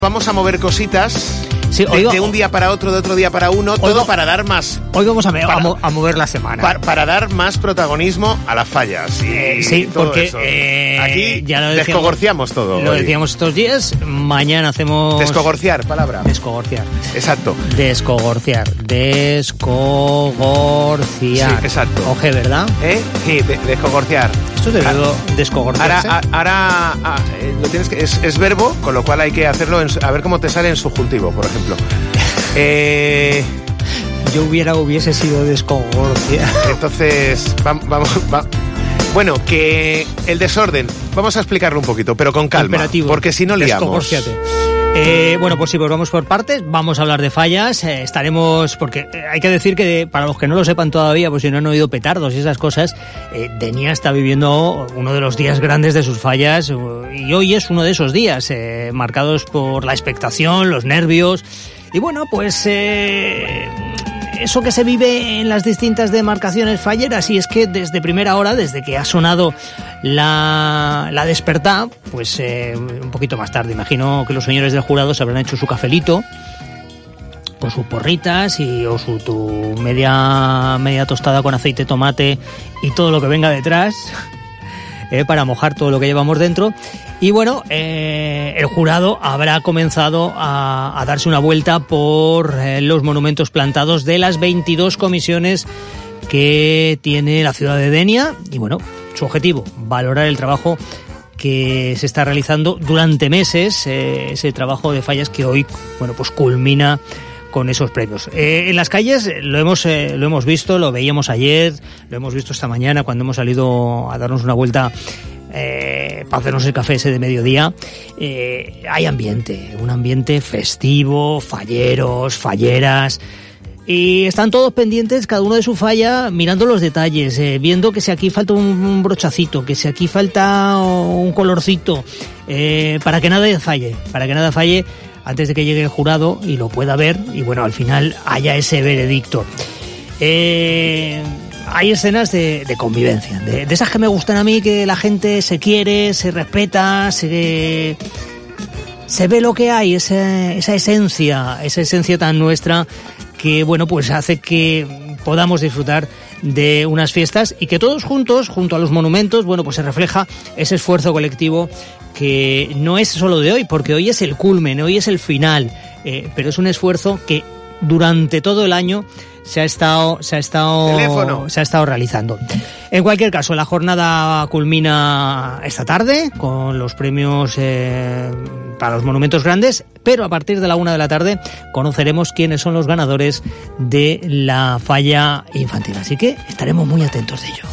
Vamos a mover cositas de un día para otro, de otro día para uno, todo para dar más... Hoy vamos a mover la semana. Para dar más protagonismo a las fallas. Sí, porque aquí ya lo descogorciamos todo. Lo decíamos estos días, mañana hacemos... Descogorciar, palabra. Descogorciar. Exacto. Descogorciar. Sí, exacto. Oje, ¿verdad? Sí, descogorciar. Esto debe descogorciarse. Ahora lo tienes que... Es verbo, con lo cual hay que hacerlo a ver cómo te sale en subjuntivo, por ejemplo. Yo hubiese sido descogorciar. Entonces, vamos. Bueno, que el desorden, vamos a explicarlo un poquito, pero con calma, porque si no liamos. Bueno, pues sí, pues vamos por partes, vamos a hablar de fallas, estaremos, porque hay que decir que para los que no lo sepan todavía, pues si no han oído petardos y esas cosas, Denia está viviendo uno de los días grandes de sus fallas y hoy es uno de esos días, marcados por la expectación, los nervios y bueno, pues... eso que se vive en las distintas demarcaciones falleras, y es que desde primera hora, desde que ha sonado la despertá, pues un poquito más tarde, imagino que los señores del jurado se habrán hecho su cafelito con sus porritas o tu media tostada con aceite, tomate y todo lo que venga detrás para mojar todo lo que llevamos dentro. Y bueno, el jurado habrá comenzado a darse una vuelta por los monumentos plantados de las 22 comisiones que tiene la ciudad de Denia. Y bueno, su objetivo, valorar el trabajo que se está realizando durante meses, ese trabajo de fallas que hoy, bueno, pues culmina con esos premios. En las calles lo hemos visto, lo veíamos ayer, lo hemos visto esta mañana cuando hemos salido a darnos una vuelta para hacernos el café ese de mediodía. Hay ambiente, un ambiente festivo, falleros, falleras, y están todos pendientes, cada uno de su falla, mirando los detalles, viendo que si aquí falta un brochacito, que si aquí falta un colorcito, para que nada falle antes de que llegue el jurado y lo pueda ver y bueno, al final haya ese veredicto. Hay escenas de convivencia, de esas que me gustan a mí, que la gente se quiere, se respeta, se ve lo que hay, esa esencia tan nuestra que, bueno, pues hace que podamos disfrutar de unas fiestas y que todos juntos, junto a los monumentos, bueno, pues se refleja ese esfuerzo colectivo que no es solo de hoy, porque hoy es el culmen, hoy es el final, pero es un esfuerzo que durante todo el año se ha estado realizando. En cualquier caso, la jornada culmina esta tarde con los premios para los monumentos grandes, pero a partir de la 1 de la tarde conoceremos quiénes son los ganadores de la falla infantil. Así que estaremos muy atentos de ello.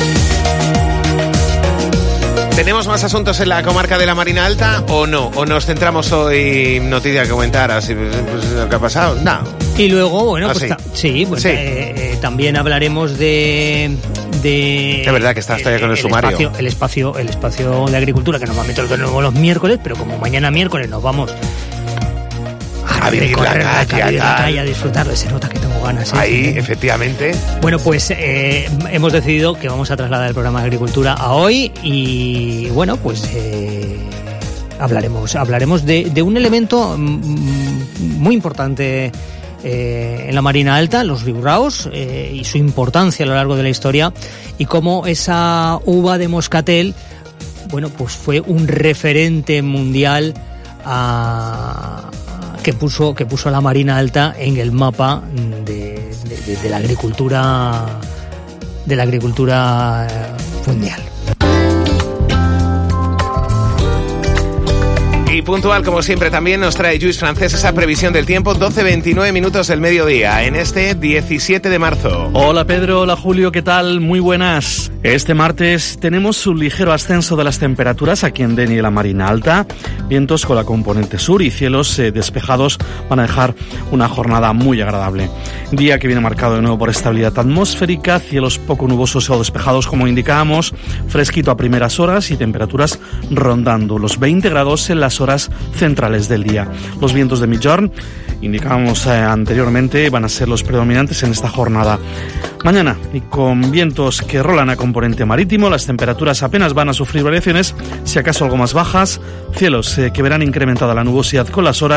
¿Tenemos más asuntos en la comarca de la Marina Alta o no? ¿O nos centramos hoy en noticias que comentar así, pues lo que ha pasado? No. Y luego, bueno, también hablaremos de... Es verdad que estás todavía con el sumario. El espacio de agricultura, que normalmente lo tenemos los miércoles, pero como mañana miércoles nos vamos a vivir la calle, a disfrutarlo, se nota que tengo ganas. Ahí, efectivamente. Bueno, pues hemos decidido que vamos a trasladar el programa de agricultura a hoy y bueno, pues hablaremos de un elemento muy importante en la Marina Alta, los riurraos, y su importancia a lo largo de la historia y cómo esa uva de moscatel, bueno, pues fue un referente mundial que puso a la Marina Alta en el mapa de la agricultura mundial. Y puntual, como siempre, también nos trae Lluís Francés esa previsión del tiempo, 12:29 minutos del mediodía, en este 17 de marzo. Hola Pedro, hola Julio, ¿qué tal? Muy buenas. Este martes tenemos un ligero ascenso de las temperaturas aquí en Denia y la Marina Alta. Vientos con la componente sur y cielos despejados van a dejar una jornada muy agradable. Día que viene marcado de nuevo por estabilidad atmosférica, cielos poco nubosos o despejados como indicábamos, fresquito a primeras horas y temperaturas rondando los 20 grados en las horas horas centrales del día. Los vientos de migjorn, indicábamos anteriormente, van a ser los predominantes en esta jornada. Mañana, y con vientos que rolan a componente marítimo, las temperaturas apenas van a sufrir variaciones, si acaso algo más bajas, cielos que verán incrementada la nubosidad con las horas.